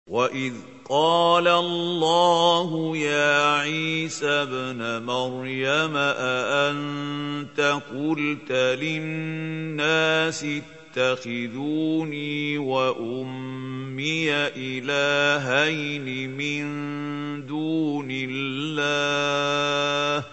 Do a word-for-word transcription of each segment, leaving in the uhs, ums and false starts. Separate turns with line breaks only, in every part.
وَإِذْ قَالَ اللَّهُ يَا عِيسَى ابْنَ مَرْيَمَ أَأَنتَ قُلْتَ لِلنَّاسِ اتَّخِذُونِي وَأُمِّيَ إِلَٰهَيْنِ مِن دُونِ اللَّهِ ۖ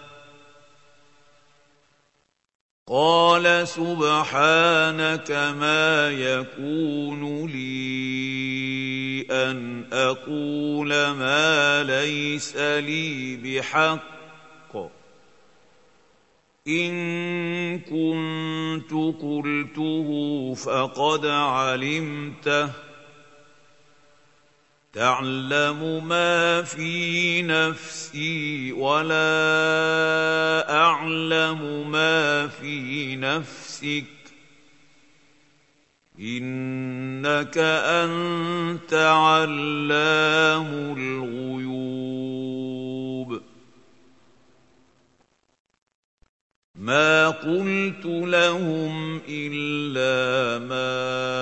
قَالَ سُبْحَانَكَ مَا يَكُونُ لِي أَنْ أَقُولَ مَا لَيْسَ لِي بِحَقٍّ ۚ إِن كُنتُ قُلْتُهُ فَقَدْ عَلِمْتَهُ ۚ تَعْلَمُ مَا فِي نَفْسِي وَلَا أَعْلَمُ مَا فِي نَفْسِكَ ۚ إِنَّكَ أَنتَ عَلَّامُ الْغُيُوبِ مَا قُلْتُ لَهُمْ إِلَّا مَا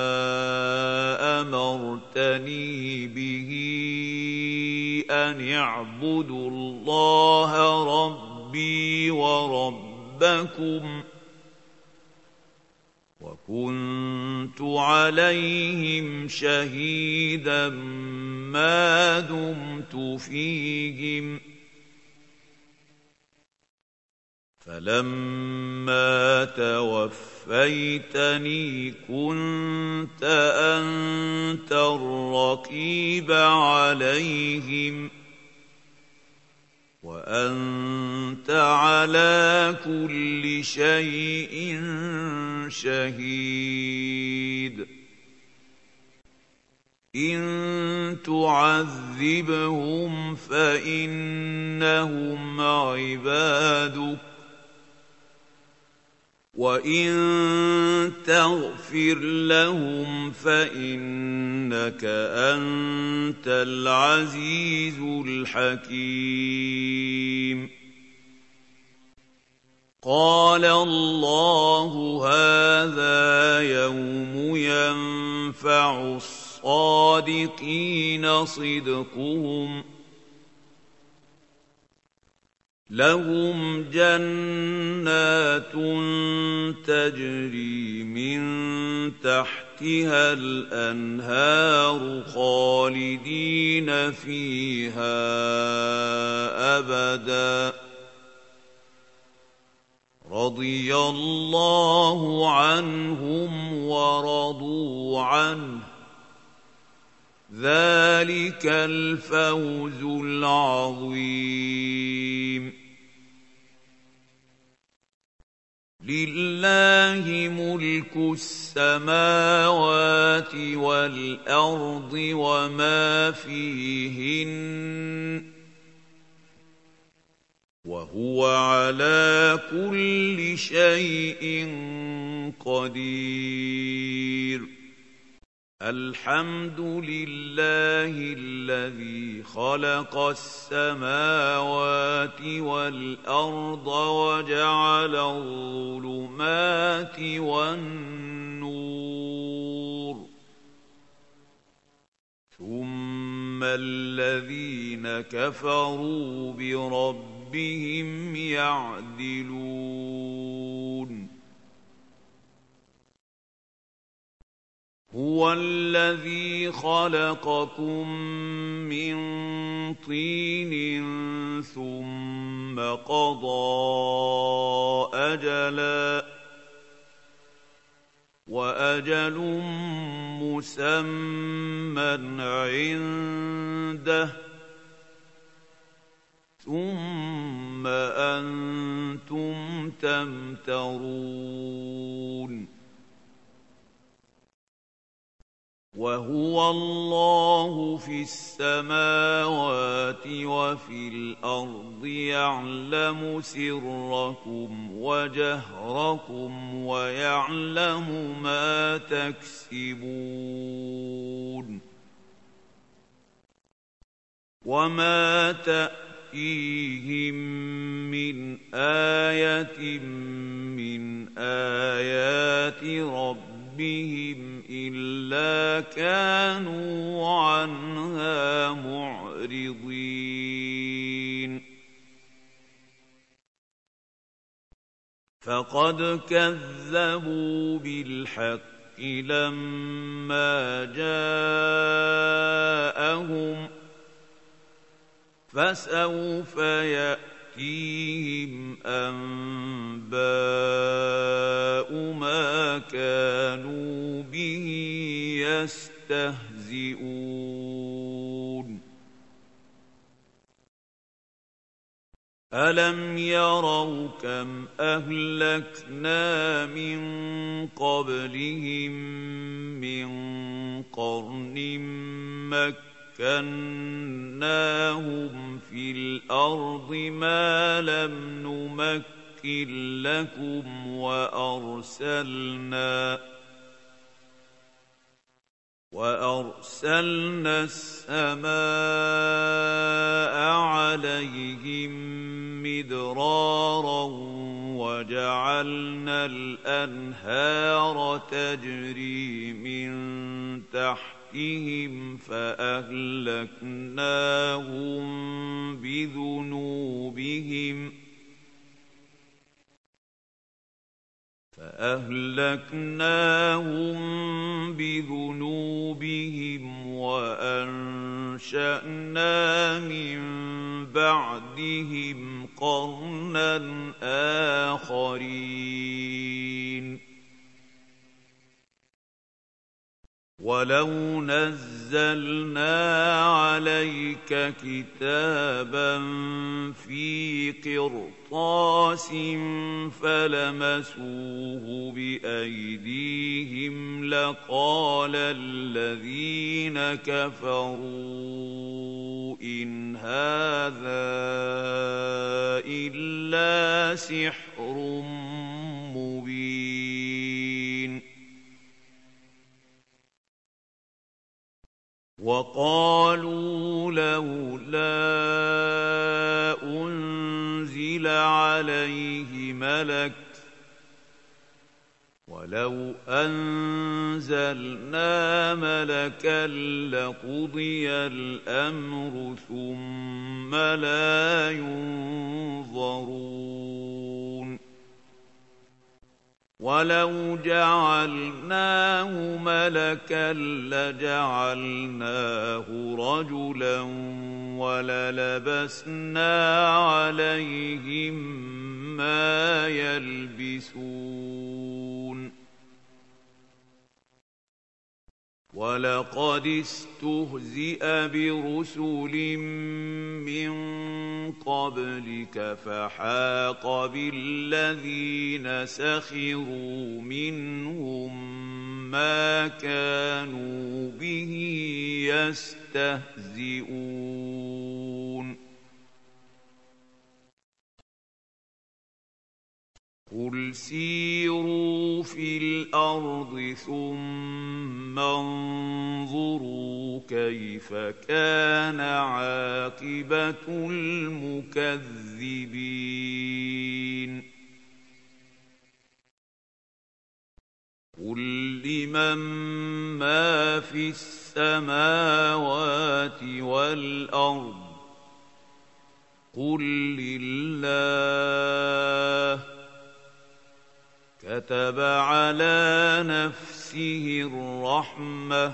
أَمَرْتَنِي بِهِ أَنِ اعْبُدُوا اللَّهَ رَبِّي وَرَبَّكُمْ ۚ وَكُنتُ عَلَيْهِمْ شَهِيدًا مَا دُمْتُ فِيهِمْ ۖ فَلَمَّا تَوَفَّيْتَنِي كُنتَ أَنتَ الرَّقِيبَ عَلَيْهِمْ ۚ وَأَنتَ عَلَىٰ كُلِّ شَيْءٍ شَهِيدٌ إِن تُعَذِّبْهُمْ فَإِنَّهُمْ عِبَادُكَ ۖ وَإِن تَغْفِرْ لَهُمْ فَإِنَّكَ أَنتَ الْعَزِيزُ الْحَكِيمُ قَالَ اللَّهُ هَٰذَا يَوْمُ يَنفَعُ الصَّادِقِينَ صِدْقُهُمْ ۚ لَهُمْ جَنَّاتٌ تَجْرِي مِن تَحْتِهَا الْأَنْهَارُ خَالِدِينَ فِيهَا أَبَدًا ۖ رَضِيَ اللَّهُ عَنْهُمْ وَرَضُوا عَنْهُ ۚ ذَٰلِكَ الْفَوْزُ الْعَظِيمُ لِلَّهِ مُلْكُ السَّمَاوَاتِ وَالْأَرْضِ وَمَا فِيهِنَّ ۚ وَهُوَ عَلَىٰ كُلِّ شَيْءٍ قَدِيرٌ الْحَمْدُ لِلَّهِ الَّذِي خَلَقَ السَّمَاوَاتِ وَالْأَرْضَ وَجَعَلَ الظُّلُمَاتِ وَالنُّورَ ۖ ثُمَّ الَّذِينَ كَفَرُوا بِرَبِّهِمْ يَعْدِلُونَ هُوَ الَّذِي خَلَقَكُم مِّن طِينٍ ثُمَّ قَضَىٰ أَجَلًا ۖ وَأَجَلٌ مُّسَمًّى عِندَهُ ۖ ثُمَّ أَنتُمْ تَمْتَرُونَ وَهُوَ اللَّهُ فِي السَّمَاوَاتِ وَفِي الْأَرْضِ يَعْلَمُ سِرَّكُمْ وَجَهْرَكُمْ وَيَعْلَمُ مَا تَكْسِبُونَ وَمَا تَأْتِيهِم مِّنْ آيَةٍ مِّنْ آيَاتِ رَبِّهِمْ إِلَّا كَانُوا عَنْهَا فقد كذبوا بالحق لما جاءهم فسوف يأتيهم أنباء ما كانوا به يستهزئون ألم يروا كم أهلكنا من قبلهم من قرن مكناهم في الأرض ما لم نمكن لكم وأرسلنا وأرسلنا السماء عليهم مدرارا وجعلنا الأنهار تجري من تحتهم فأهلكناهم بذنوبهم فأهلكناهم بذنوبهم وأنشأنا من بعدهم قرنا آخرين ولو نزلنا عليك كتابا في قرطاس فلمسوه بأيديهم لقال الذين كفروا إن هذا إلا سحر مبين وقالوا لولا أنزل عليه ملك ولو أنزلنا ملكا لقضي الأمر ثم لا ينظرون ولو جعلناه ملكا لجعلناه رجلا وللبسنا عليهم ما يلبسون ولقد استهزئ برسل من قبلك فحاق بالذين سخروا منهم ما كانوا به يستهزئون قل سيروا في الأرض ثم انظروا كيف كان عاقبة المكذبين قل لمن ما في السماوات والأرض قل لله كتب على نفسه الرحمة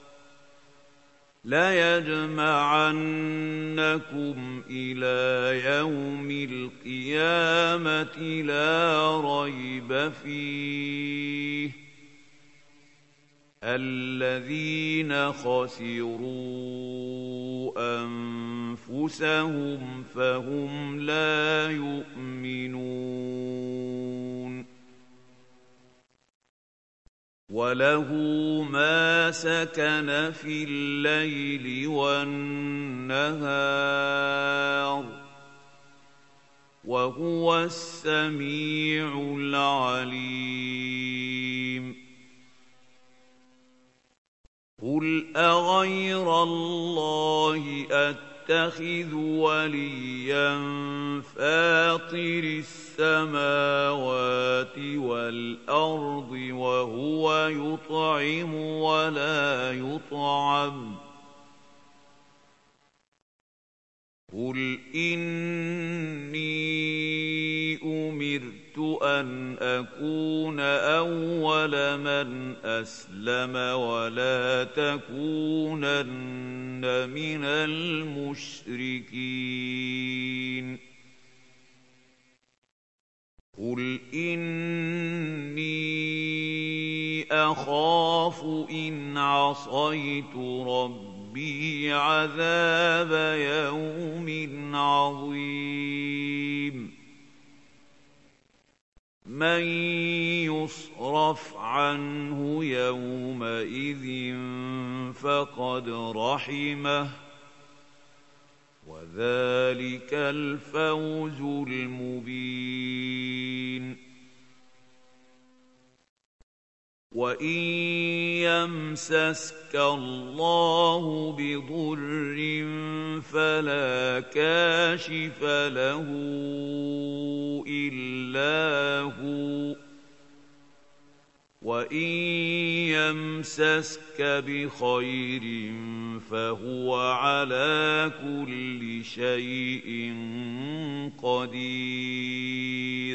ليجمعنكم إلى يوم القيامة لا ريب فيه الذين خسروا أنفسهم فهم لا يؤمنون وله ما سكن في الليل والنهار وهو السميع العليم قل أغير الله أتخذ وليا فاطر السماوات والأرض وهو يطعم ولا يطعم قل إني أمرت أن تكون أول من أسلم ولا تكونن من المشركين قل إني أخاف إن عصيت ربي عذاب يوم عظيم من يصرف عنه يومئذ فقد رحمه وذلك الفوز المبين وإن يمسسك الله بضر فلا كاشف له إلا هو وإن يمسسك بخير فهو على كل شيء قدير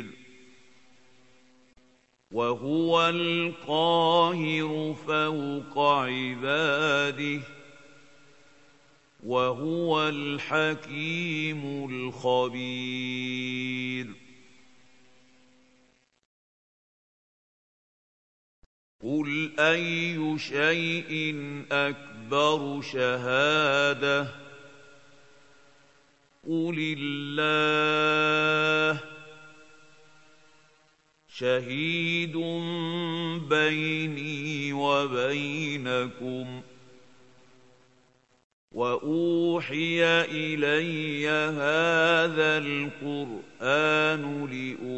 وهو القاهر فوق عباده وهو الحكيم الخبير قل أي شيء أكبر شهادة قل الله شهيد بيني وبينكم وأوحي إلي هذا القرآن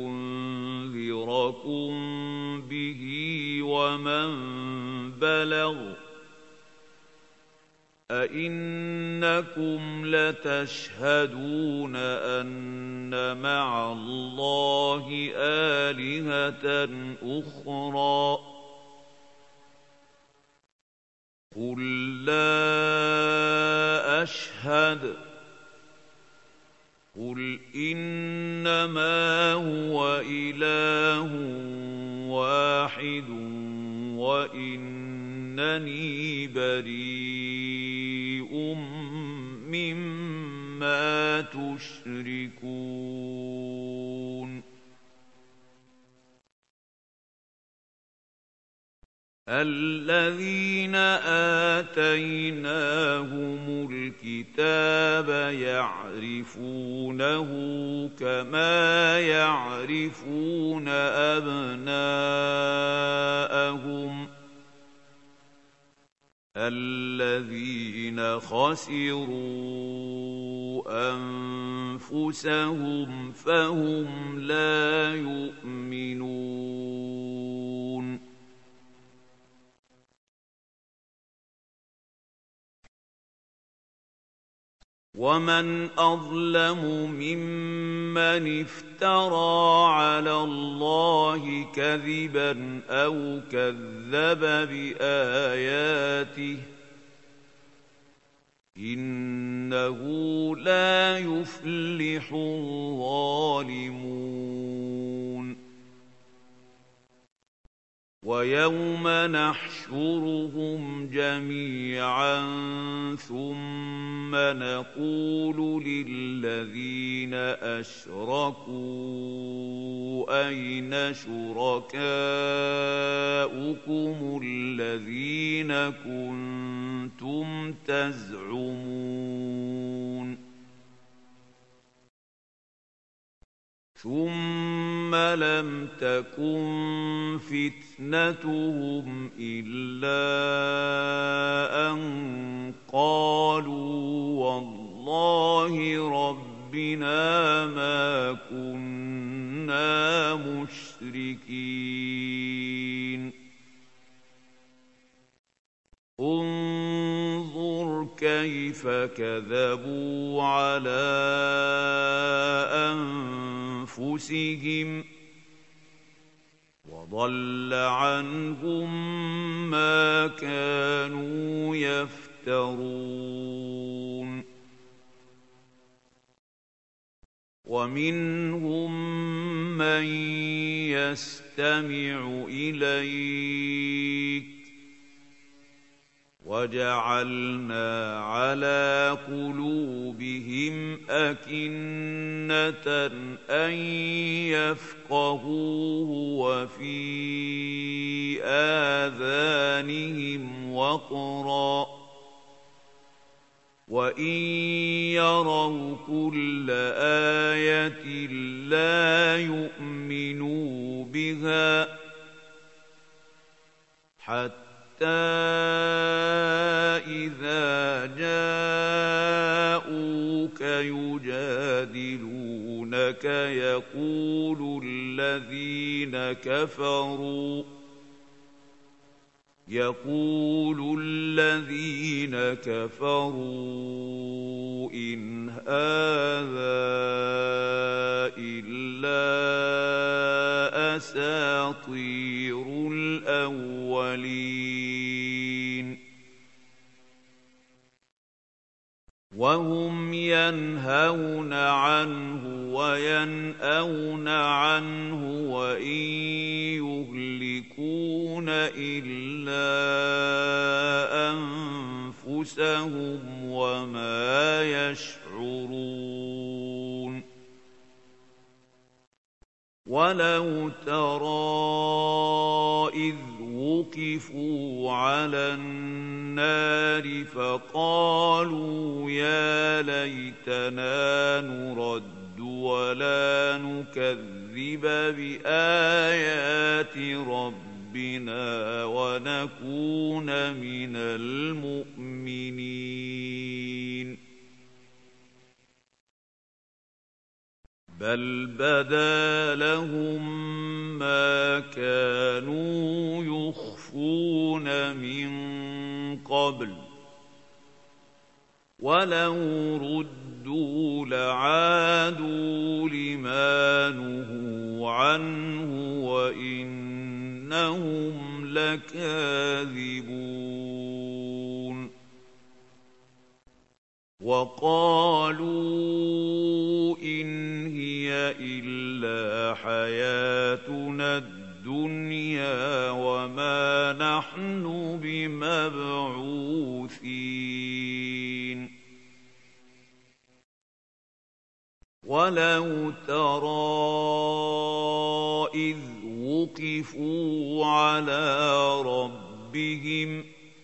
لأنذركم به ومن بلغ أئنكم لتشهدون أن مع الله آلهة أخرى قل لا أشهد قل إنما هو إله واحد وإنني بريء مما تشركون الذين آتيناهم الكتاب يعرفونه كما يعرفون أبناءهم الذين خسروا أنفسهم فهم لا يؤمنون ومن أظلم ممن افترى على الله كذبا أو كذب بآياته إنه لا يفلح الظالمون ويوم نحشرهم جميعا ثم نقول للذين أشركوا أين شركاؤكم الذين كنتم تزعمون ثم لم تكن فتنتهم إلا أن قالوا والله ربنا ما كنا مشركين انظر كيف كذبوا على أنفسهم وضل عنهم ما كانوا يفترون ومنهم من يستمع إليك وجعلنا على قلوبهم أكنة أن يفقهوه وفي آذانهم وقرا وإن يروا كل آية لا يؤمنوا بها حتى إذا جاءوك يجادلونك يقول الذين كفروا يقول الذين كفروا إن هذا إلا أساطير الأولين وهم ينهون عنه وينأون عنه وإن يهلكون إلا أنفسهم وما يشعرون ولو ترى إذ وقفوا على النار فقالوا يا ليتنا نرد ولا نكذب بآيات ربنا ونكون من المؤمنين بل بدا لهم ما كانوا يخفون من قبل ولو ردوا لعادوا لما نهوا عنه وإنهم لكاذبون وقالوا إن هي إلا حياتنا الدنيا وما نحن بمبعوثين ولو ترى إذ وقفوا على ربهم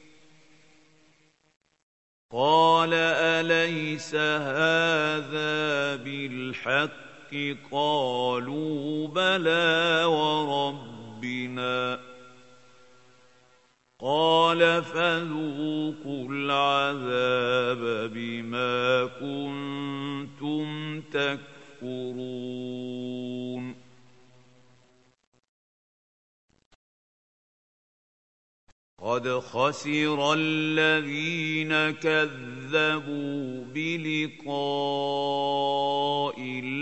قال أليس هذا بالحق قالوا بلى وربنا قال فذوقوا العذاب بما كنتم تكفرون قد خسر الذين كذبوا بلقاء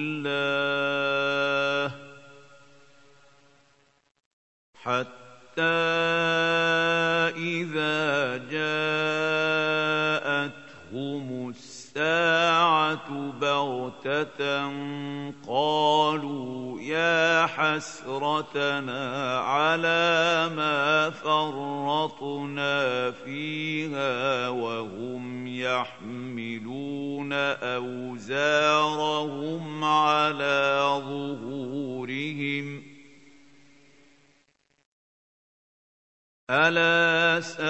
الله حتى إذا جاءتهم الساعة بغتة قالوا يا حسرتنا على ما فرطنا فيها وهم يحملون أوزارهم على ظهورهم ألا ساء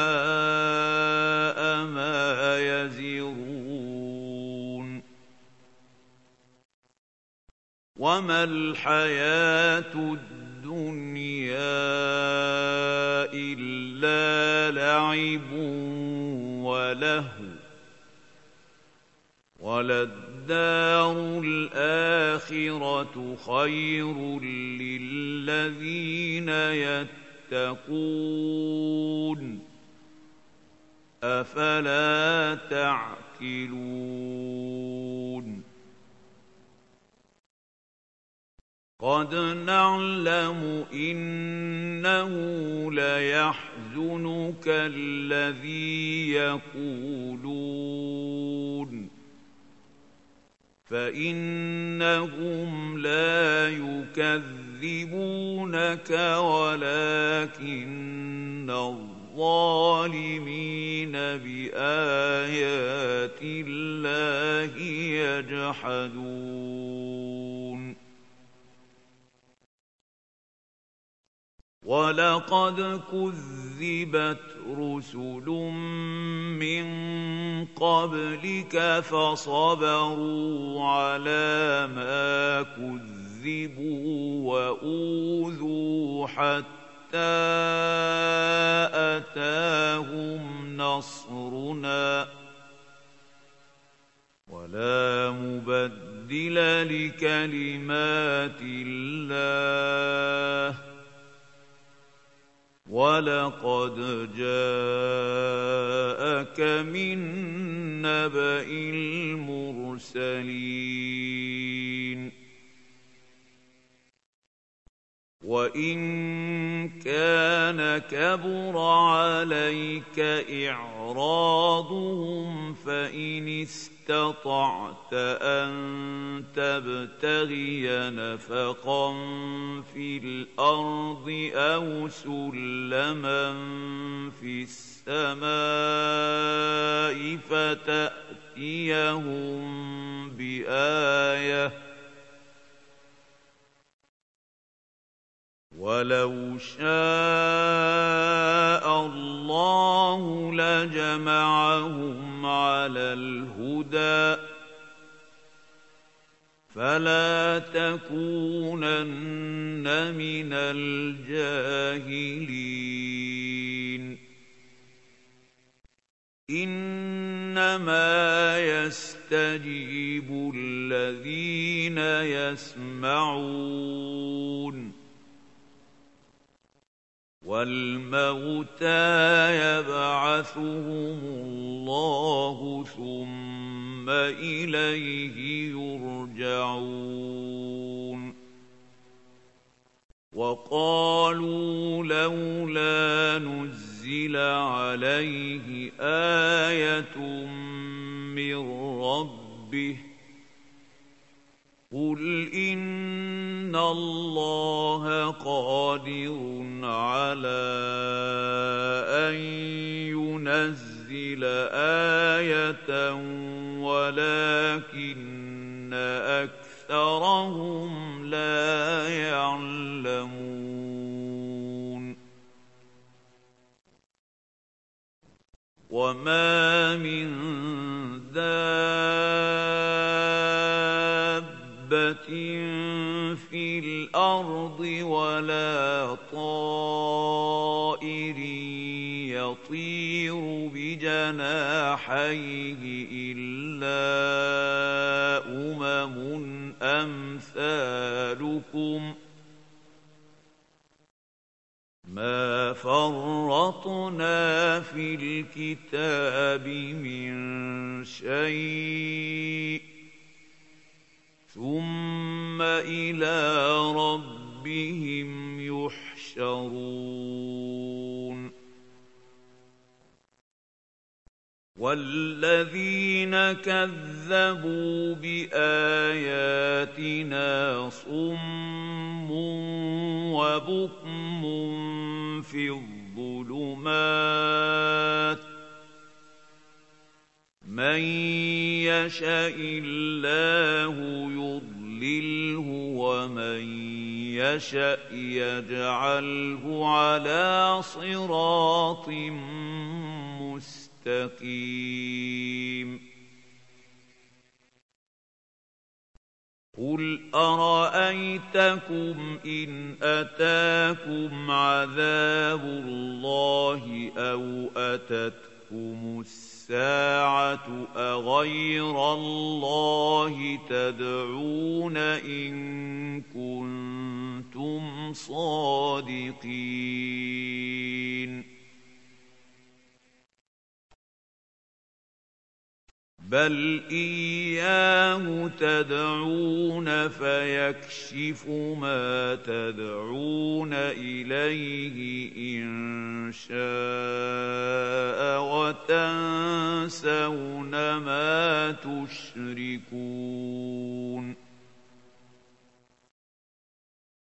ما يزرون وما الحياة الدنيا إلا لعب ولهو وللدار الآخرة خير للذين يتقون أفلا تعقلون قد نعلم إنه ليحزنك الذي يقولون فإنهم لا يكذبونك ولكن الظالمين بآيات الله يجحدون وَلَقَدْ كُذِّبَتْ رُسُلٌ مِّن قَبْلِكَ فَصَبَرُوا عَلَىٰ مَا كُذِّبُوا وَأُوذُوا حَتَّىٰ أَتَاهُمْ نَصْرُنَا وَلَا مُبَدِّلَ لِكَلِمَاتِ اللَّهِ وَلَقَدْ جَاءَكَ مِن نَّبَإِ الْمُرْسَلِينَ وَإِن كَانَ كَبُرَ عَلَيْكَ إِعْرَاضُهُمْ فَإِنِ اسْتَطَعْتَ أَن تَبْتَغِيَ نَفَقًا فِي الْأَرْضِ أَوْ سُلَّمًا فِي السَّمَاءِ فَتَأْتِيَهُم بِآيَةٍ ۚ وَلَوْ شَاءَ اللَّهُ لَجَمَعَهُمْ عَلَى الْهُدَىٰ فَلَا تَكُونَنَّ مِنَ الْجَاهِلِينَ إِنَّمَا يَسْتَجِيبُ الَّذِينَ يَسْمَعُونَ وَالْمَوْتَىٰ يَبْعَثُهُمُ اللَّهُ ثُمَّ إِلَيْهِ يُرْجَعُونَ وَقَالُوا لَوْلَا نُزِّلَ عَلَيْهِ آيَةٌ مِّن رَّبِّهِ ۖ قُلْ إِنَّ اللَّهَ قَادِرٌ عَلَىٰ أَن يُنَزِّلَ آيَةً وَلَٰكِنَّ أَكْثَرَهُمْ لَا يَعْلَمُونَ وَمَا مِن دَابَّةٍ فِي الْأَرْضِ وَلَا طَائِرٍ يَطِيرُ بِجَنَاحَيْهِ إِلَّا أُمَمٌ أَمْثَالُكُم ۚ مَا فَرَّطْنَا فِي الْكِتَابِ مِن شَيْءٍ ثُمَّ إِلَىٰ رَبِّهِمْ يُحْشَرُونَ وَالَّذِينَ كَذَّبُوا بِآيَاتِنَا صُمٌّ وَبُكْمٌ فِي الظُّلُمَاتِ ۗ مَن يَشَإِ اللَّهُ يُضْلِلْهُ وَمَن يَشَأْ يَجْعَلْهُ عَلَىٰ صِرَاطٍ مُّسْتَقِيمٍ قُلْ أَرَأَيْتَكُمْ إِنْ أَتَاكُمْ عَذَابُ اللَّهِ أَوْ أَتَتْكُمُ السَّاعَةُ أَغَيْرَ اللَّهِ تَدْعُونَ إِن كُنتُمْ صَادِقِينَ بَلْ إِيَّاهُ تَدْعُونَ فَيَكْشِفُ مَا تَدْعُونَ إِلَيْهِ إِن شَاءَ وَتَنسَوْنَ مَا تُشْرِكُونَ